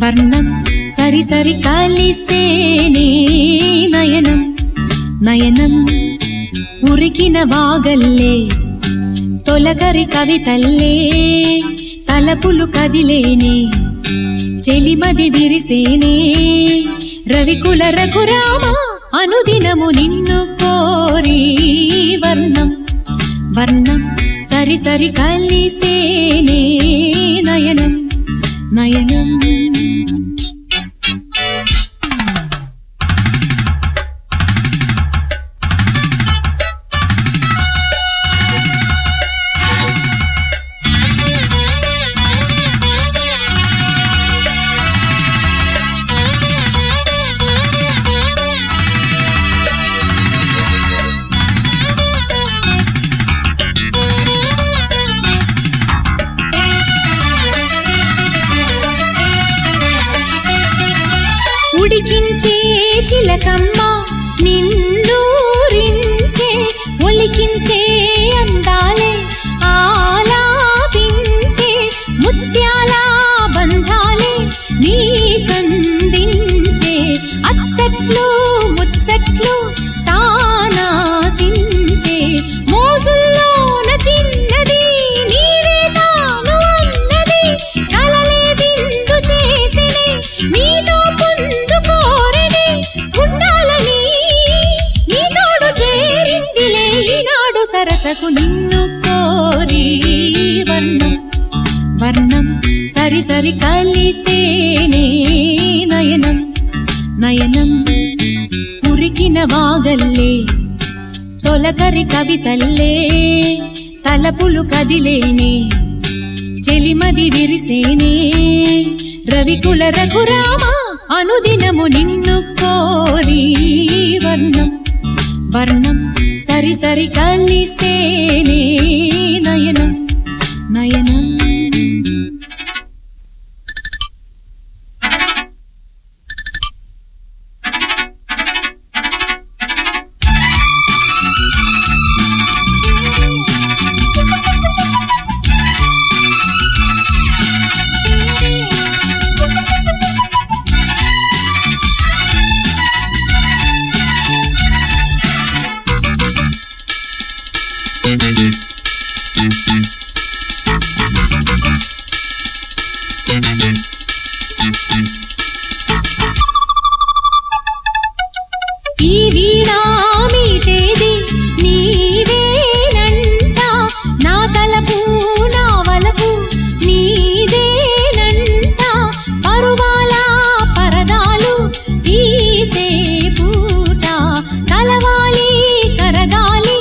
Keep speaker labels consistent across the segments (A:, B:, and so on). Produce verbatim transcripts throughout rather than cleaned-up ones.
A: వర్ణం సరి సరి కలిసేనే నయనం నయనం ఉరికిన వాగల్లే తొలకరి కవితల్లే తలపులు కదిలేనే చెలిమది విరిసేనే రవికుల రఘురామ అనుదినము నిన్ను కోరి వర్ణం వర్ణం సరి సరి కలిసేనే నయనం నయనం ఉడికించే చిలకమ్మ నిన్నూరించే ఒలికించే అందాలే ఆలాపించే ముత్యాల బంధాలే నీకందించే అచ్చట్లు ముచ్చట్లు తానాసించే మోజుల్లోన చిన్నది నీవే తాను అన్నది కలలే విందు చేసినే నీతో సరసకు నిన్ను కోరి వర్ణం వర్ణం సరి సరి కలిసేనే నయనం నయనం ఉరికిన వాగల్లే తొలకరి కవితల్లే తలపులు కదిలేనే చెలిమది విరిసేనే రవికుల రఘురామ అనుదినము నిన్ను కోరి వర్ణం వర్ణం సరి సరి కలిసేనే నయనం నయనం ఈ వీణా మీటేది నీవేనంట నా తలపు నా వలపు నీదేనంట పరువాల పరదాలు తీసే పూట కలవాలి కరగాలి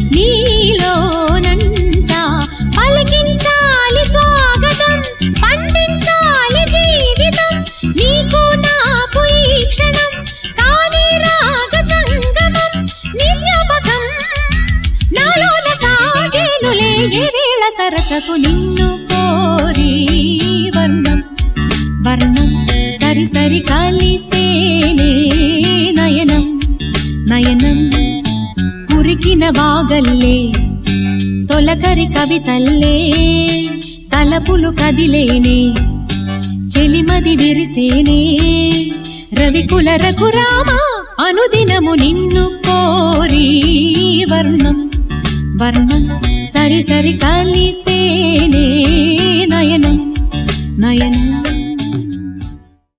A: నీలోనంట పలికించాలి స్వాగతం పండించాలి జీవితం నీకు నాకు ఈ క్షణం కాని రాగ సంగమం నిర్యాపకం నాలోన సాగేనులే ఏ వేళ సరసకు నిన్ను కోరి వర్ణం వర్ణం సరి సరి కలిసేనే నయనం నయనం ఉరికిన వాగల్లే తొలకరి కవితల్లే తలపులు కదిలేనే చెలిమది విరిసేనే రవికుల రఘురామ అనుదినము నిన్ను కోరి వర్ణం వర్ణం సరి సరి కలిసేనే నయనం నయనం